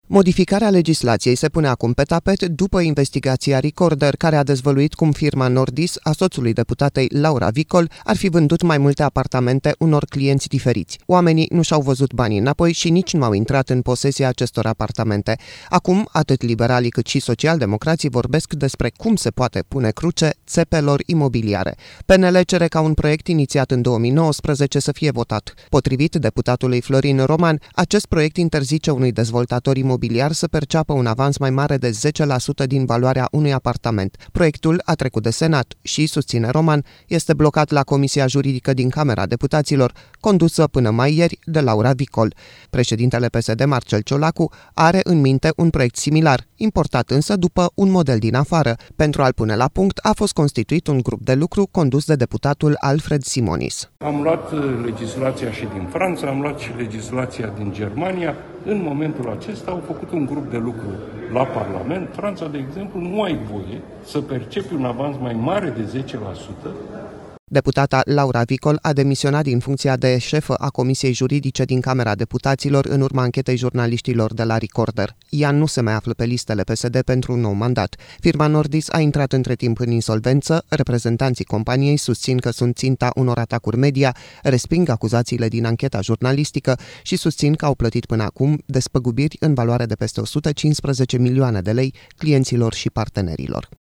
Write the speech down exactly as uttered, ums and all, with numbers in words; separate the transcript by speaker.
Speaker 1: Modificarea legislației se pune acum pe tapet după investigația Recorder, care a dezvăluit cum firma Nordis, a soțului deputatei Laura Vicol, ar fi vândut mai multe apartamente unor clienți diferiți. Oamenii nu și-au văzut banii înapoi și nici nu au intrat în posesia acestor apartamente. Acum, atât liberalii cât și socialdemocrații vorbesc despre cum se poate pune cruce țepelor imobiliare. P N L cere ca un proiect inițiat în două mii nouăsprezece să fie votat. Potrivit deputatului Florin Roman, acest proiect interzice unui dezvoltator imobiliar să perceapă un avans mai mare de zece la sută din valoarea unui apartament. Proiectul a trecut de Senat și, susține Roman, este blocat la Comisia Juridică din Camera Deputaților, condusă până mai ieri de Laura Vicol. Președintele P S D, Marcel Ciolacu, are în minte un proiect similar, importat însă după un model din afară. Pentru a-l pune la punct, a fost constituit un grup de lucru condus de deputatul Alfred Simonis.
Speaker 2: Am luat legislația și din Franța, am luat și legislația din Germania. În momentul acesta au făcut un grup de lucru la Parlament. Franța, de exemplu, nu ai voie să percepi un avans mai mare de zece la sută.
Speaker 1: Deputata Laura Vicol a demisionat din funcția de șefă a Comisiei Juridice din Camera Deputaților în urma anchetei jurnaliștilor de la Recorder. Ea nu se mai află pe listele P S D pentru un nou mandat. Firma Nordis a intrat între timp în insolvență, reprezentanții companiei susțin că sunt ținta unor atacuri media, resping acuzațiile din ancheta jurnalistică și susțin că au plătit până acum despăgubiri în valoare de peste o sută cincisprezece milioane de lei clienților și partenerilor.